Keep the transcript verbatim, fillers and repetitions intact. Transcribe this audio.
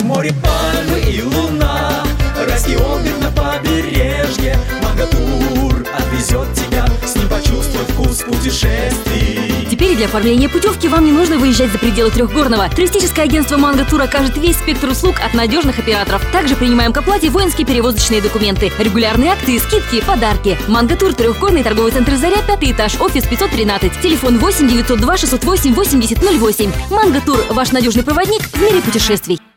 море, пальмы и луна, райский отдых на побережье. Магатур отвезет тебя, с ним почувствуй вкус путешествий. Теперь для оформления путевки вам не нужно выезжать за пределы Трехгорного. Туристическое агентство «Мангатур» окажет весь спектр услуг от надежных операторов. Также принимаем к оплате воинские перевозочные документы, регулярные акты, скидки, подарки. «Мангатур», Трехгорный, торговый центр «Заря», пятый этаж, офис пятьсот тринадцать. Телефон восемь девятьсот два шестьсот восемь восемьдесят ноль восемь. «Мангатур» – ваш надежный проводник в мире путешествий.